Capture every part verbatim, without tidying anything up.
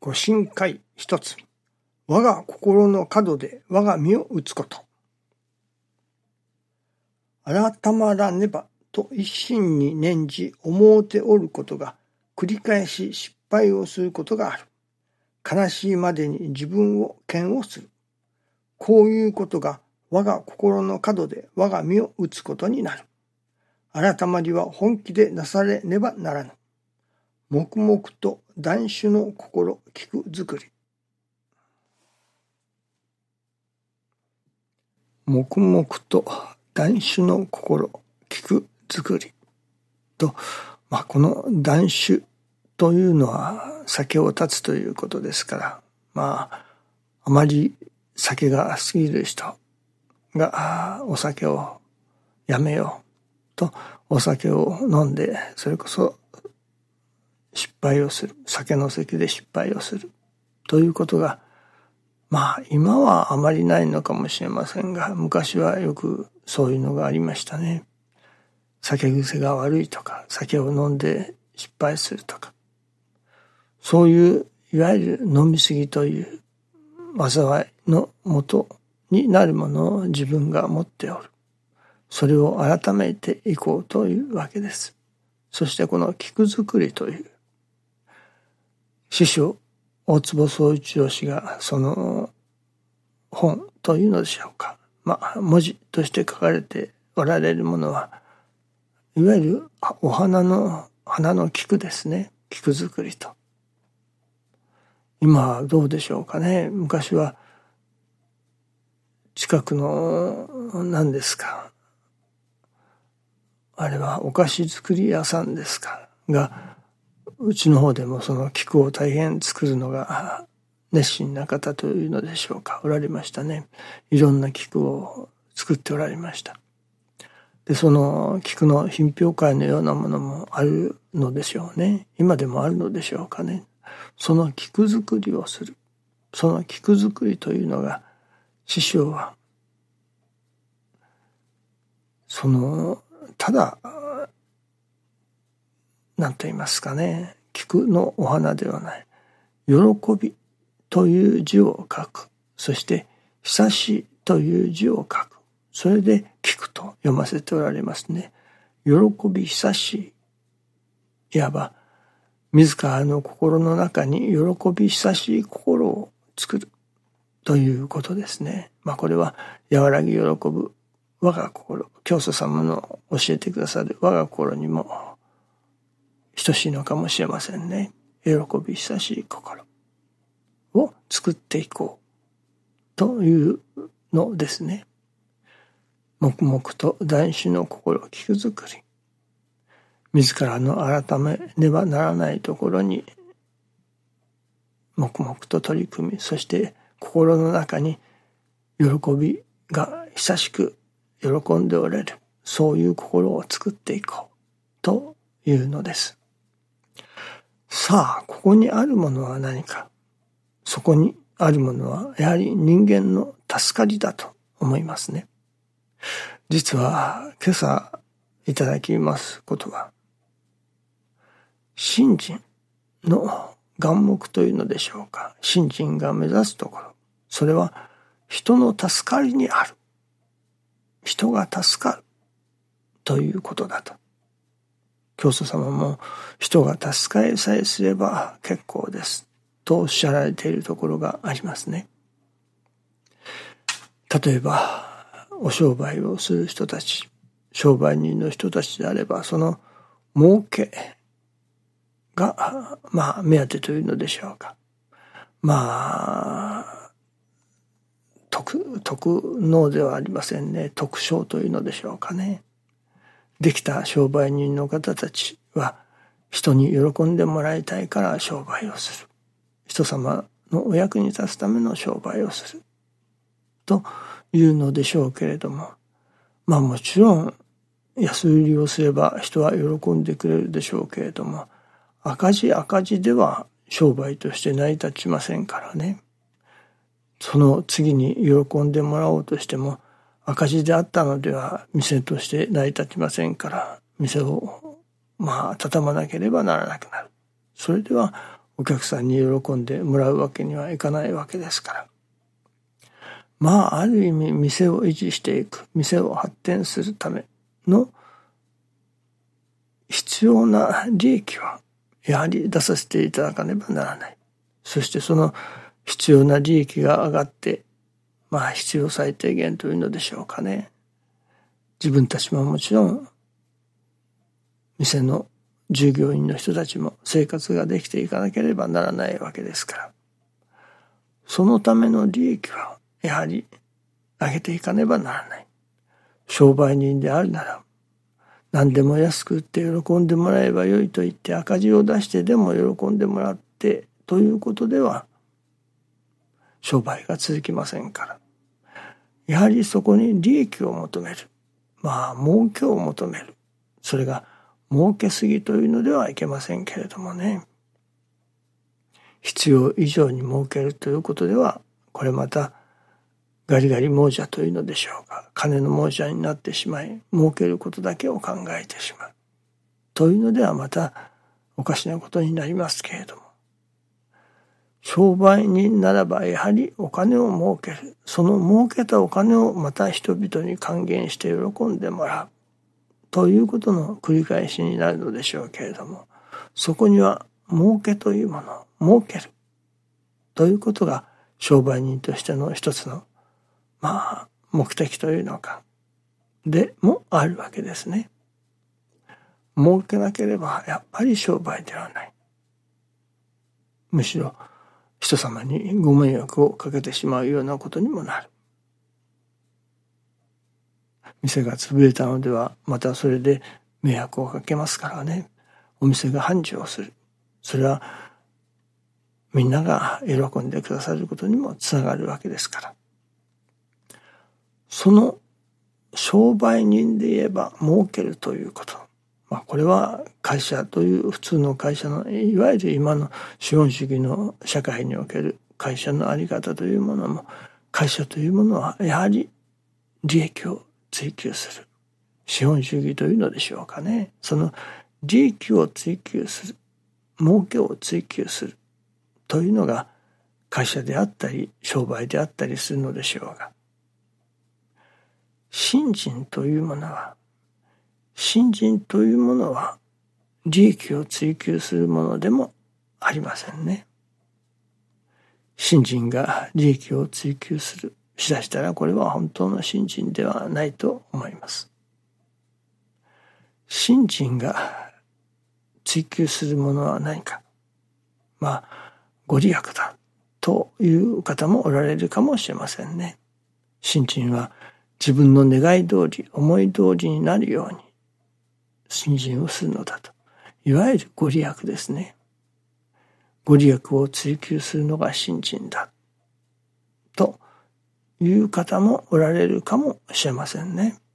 ご神会一つ。我が心の角で我が身を打つこと。改まらねばと一心に念じ思うておることが繰り返し失敗をすることがある。悲しいまでに自分を嫌悪する。こういうことが我が心の角で我が身を打つことになる。改まりは本気でなされねばならぬ。黙々と断酒の心聞くづくり。黙々と断酒の心聞くづくりと、まあ、この断酒というのは酒を断つということですから、まああまり酒が過ぎる人がお酒をやめようとお酒を飲んで、それこそ失敗をする、酒の席で失敗をするということが、まあ今はあまりないのかもしれませんが、昔はよくそういうのがありましたね。酒癖が悪いとか、酒を飲んで失敗するとか、そういういわゆる飲み過ぎという災いのもとになるものを自分が持っておる。それを改めていこうというわけです。そしてこの菊作りという師匠大坪宗一郎氏がその本というのでしょうか、まあ文字として書かれておられるものはいわゆるお花の花の菊ですね。菊作りと。今はどうでしょうかね。昔は近くの何ですか、あれはお菓子作り屋さんですかが、うちの方でもその菊を大変作るのが熱心な方というのでしょうか、おられましたね。いろんな菊を作っておられました。で、その菊の品評会のようなものもあるのでしょうね。今でもあるのでしょうかね。その菊作りをする。その菊作りというのが、師匠はそのただ何と言いますかね、菊のお花ではない、喜びという字を書く、そして久しいという字を書く、それで菊と読ませておられますね。喜び久しい、いわば自らの心の中に喜び久しい心を作るということですね。まあこれは和らぎ喜ぶ我が心、教祖様の教えてくださる我が心にも等しいのかもしれませんね。喜び久しい心を作っていこうというのですね。黙々と断酒の心を聞くづくり。自らの改めねばならないところに黙々と取り組み、そして心の中に喜びが久しく喜んでおれる、そういう心を作っていこうというのです。さあ、ここにあるものは何か。そこにあるものはやはり人間の助かりだと思いますね。実は今朝いただきますことは、信心の眼目というのでしょうか。信心が目指すところ、それは人の助かりにある。人が助かるということだと。教祖様も人が助かりさえすれば結構ですとおっしゃられているところがありますね。例えばお商売をする人たち、商売人の人たちであれば、その儲けがまあ目当てというのでしょうか。まあ特特能ではありませんね。特賞というのでしょうかね。できた商売人の方たちは人に喜んでもらいたいから商売をする。人様のお役に立つための商売をするというのでしょうけれども、まあもちろん安売りをすれば人は喜んでくれるでしょうけれども、赤字赤字では商売として成り立ちませんからね。その次に喜んでもらおうとしても赤字であったのでは店として成り立ちませんから、店をまあ畳まなければならなくなる。それではお客さんに喜んでもらうわけにはいかないわけですから。まあ、ある意味店を維持していく、店を発展するための必要な利益はやはり出させていただかねばならない。そしてその必要な利益が上がって、まあ必要最低限というのでしょうかね。自分たちももちろん、店の従業員の人たちも生活ができていかなければならないわけですから。そのための利益はやはり上げていかねばならない。商売人であるなら、何でも安く売って喜んでもらえばよいと言って赤字を出してでも喜んでもらってということでは商売が続きませんから。やはりそこに利益を求める。まあ儲けを求める。それが儲けすぎというのではいけませんけれどもね。必要以上に儲けるということではこれまたガリガリ亡者というのでしょうか。金の亡者になってしまい、儲けることだけを考えてしまう。というのではまたおかしなことになりますけれども。商売人ならばやはりお金を儲ける。その儲けたお金をまた人々に還元して喜んでもらう。ということの繰り返しになるのでしょうけれども、そこには儲けというもの、儲ける。ということが商売人としての一つのまあ、目的というのか、でもあるわけですね。儲けなければやっぱり商売ではない。むしろ人様にご迷惑をかけてしまうようなことにもなる。店が潰れたのではまたそれで迷惑をかけますからね。お店が繁盛する。それはみんなが喜んでくださることにもつながるわけですから。その商売人で言えば儲けるということ。まあこれは会社という普通の会社のいわゆる今の資本主義の社会における会社のあり方というものも会社というものはやはり利益を追求する。資本主義というのでしょうかね。その利益を追求する。儲けを追求する。というのが会社であったり商売であったりするのでしょうが。信心というものは、信心というものは利益を追求するものでもありませんね。信心が利益を追求するしだしたらこれは本当の信心ではないと思います。信心が追求するものは何か。まあ、ご利益だという方もおられるかもしれませんね。信心は自分の願い通り、思い通りになるように信心をするのだと。いわゆるご利益ですね。ご利益を追求するのが信心だ。という方もおられるかもしれませんね。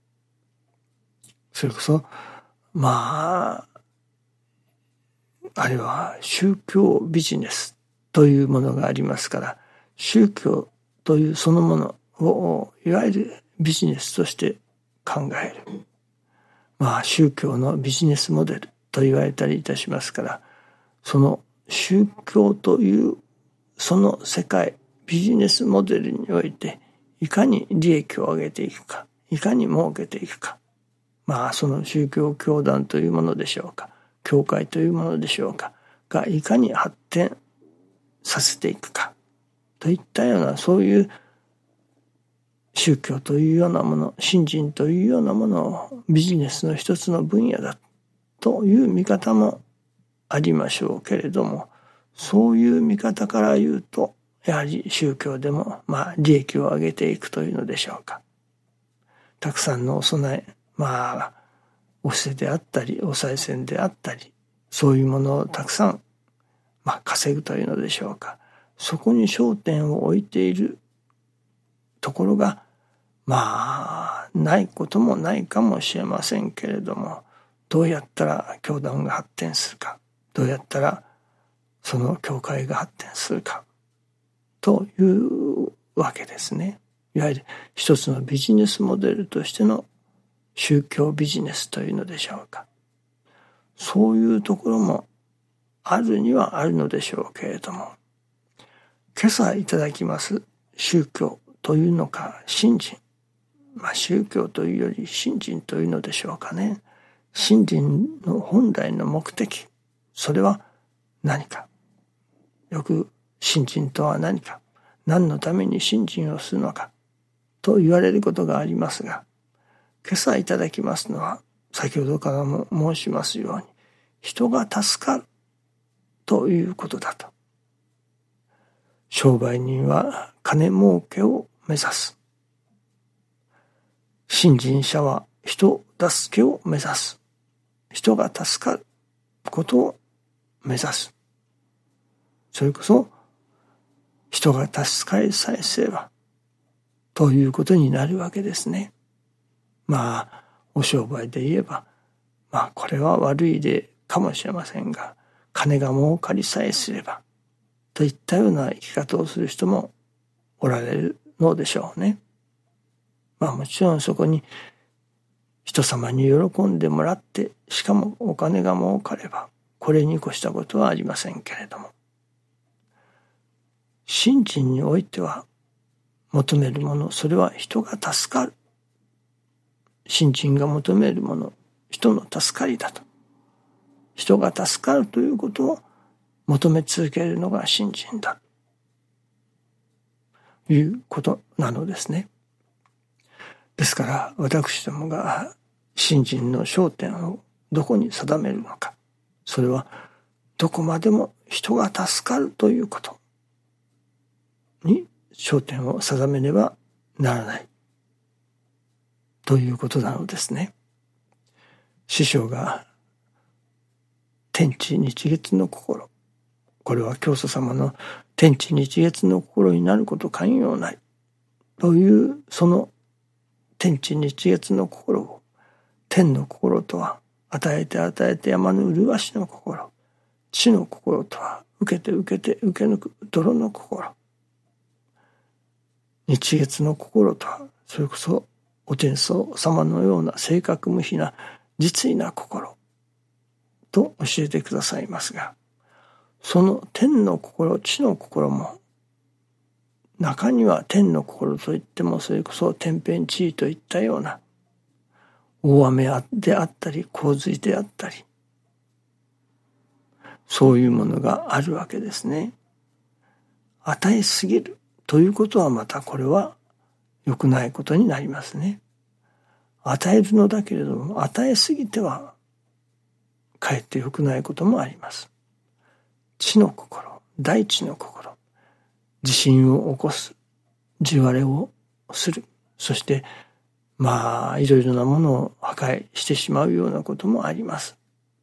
それこそ、まあ、あれは宗教ビジネスというものがありますから、宗教というそのものをいわゆるビジネスとして考える。まあ宗教のビジネスモデルと言われたりいたしますから、その宗教というその世界、ビジネスモデルにおいていかに利益を上げていくか、いかに儲けていくか。まあその宗教教団というものでしょうか、教会というものでしょうかがいかに発展させていくかといったようなそういう宗教というようなもの、信心というようなものをビジネスの一つの分野だという見方もありましょうけれども、そういう見方から言うとやはり宗教でもまあ利益を上げていくというのでしょうか。たくさんのお供え、まあお布施であったりお賽銭であったり、そういうものをたくさんまあ稼ぐというのでしょうか。そこに焦点を置いているところがまあないこともないかもしれませんけれども、どうやったら教団が発展するか、どうやったらその教会が発展するかというわけですね。いわゆる一つのビジネスモデルとしての宗教ビジネスというのでしょうか。そういうところもあるにはあるのでしょうけれども、今朝いただきます宗教というのか信心、まあ宗教というより信心というのでしょうかね。信心の本来の目的、それは何か。よく信心とは何か、何のために信心をするのかと言われることがありますが、今朝いただきますのは先ほどからも申しますように、人が助かるということだと。商売人は金儲けを目指す。信心者は人助けを目指す。人が助かることを目指す。それこそ人が助かりさえすればということになるわけですね。まあお商売で言えば、まあこれは悪い例かもしれませんが、金が儲かりさえすればといったような生き方をする人もおられるのでしょうね。まあもちろんそこに人様に喜んでもらって、しかもお金が儲かれば、これに越したことはありませんけれども、信心においては求めるもの、それは人が助かる。信心が求めるもの、人の助かりだと。人が助かるということを求め続けるのが信心だということなのですね。ですから私どもが信心の焦点をどこに定めるのか、それはどこまでも人が助かるということに焦点を定めねばならないということなのですね。師匠が天地日月の心、これは教祖様の天地日月の心になること寛容ないという、その天地日月の心を、天の心とは与えて与えて山の麗しの心、地の心とは受けて受けて受け抜く泥の心、日月の心とはそれこそお天祖様のような正確無比な実意な心と教えてくださいますが、その天の心、地の心も、中には天の心といってもそれこそ天変地異といったような大雨であったり洪水であったり、そういうものがあるわけですね。与えすぎるということはまたこれは良くないことになりますね。与えるのだけれども、与えすぎてはかえって良くないこともあります。地の心、大地の心、地震を起こす、地割れをする、そしてまあいろいろなものを破壊してしまうようなこともあります。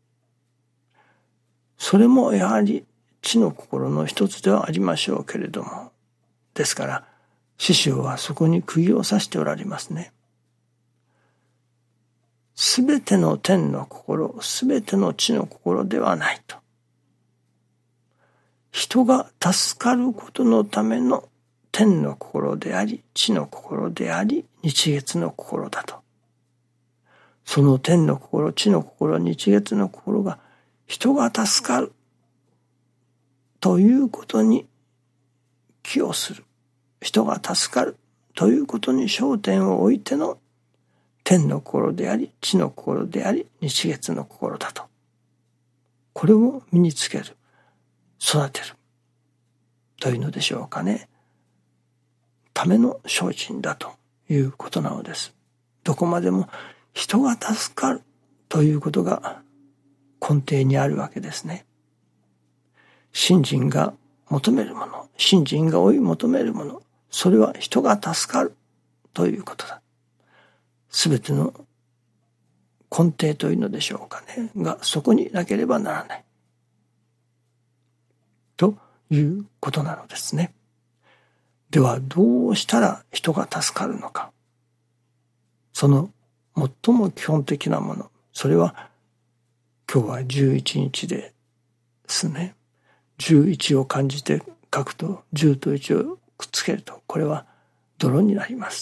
それもやはり地の心の一つではありましょうけれども、ですから師匠はそこに釘を刺しておられますね。すべての天の心、すべての地の心ではないと。人が助かることのための天の心であり、地の心であり、日月の心だと。その天の心、地の心、日月の心が人が助かるということに寄与する。人が助かるということに焦点を置いての天の心であり、地の心であり、日月の心だと。これを身につける、育てるというのでしょうかね。ための精進だということなのです。どこまでも人が助かるということが根底にあるわけですね。信心が求めるもの、信心が追い求めるもの、それは人が助かるということだ。すべての根底というのでしょうかね、がそこになければならないということなのですね。ではどうしたら人が助かるのか。その最も基本的なもの、それは今日はじゅういちにちですね。じゅういちを感じて書くとじゅうといちをくっつけると、これは泥になります。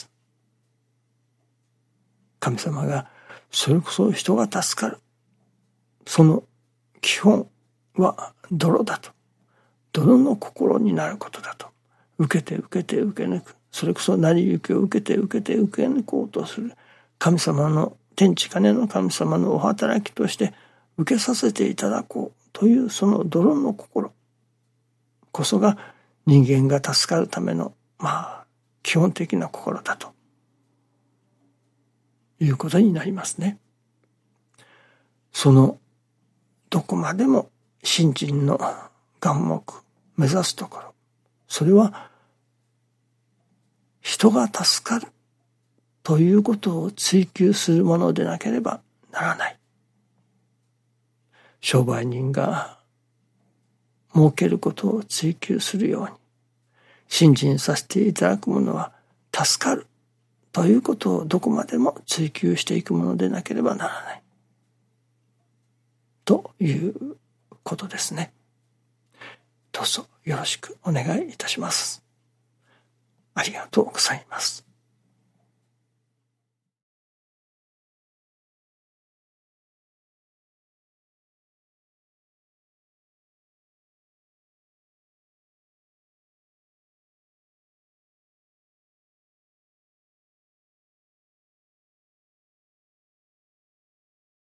神様がそれこそ人が助かる、その基本は泥だと。泥の心になることだと。受けて受けて受け抜く。それこそ成り行きを受けて受けて受け抜こうとする。神様の、天地金の神様のお働きとして受けさせていただこうというその泥の心こそが人間が助かるための、まあ、基本的な心だということになりますね。そのどこまでも信心の眼目目指すところ、それは人が助かるということを追求するものでなければならない。商売人が儲けることを追求するように、信心させていただくものは助かるということをどこまでも追求していくものでなければならないということですね。どうぞよろしくお願いいたします。ありがとうございます。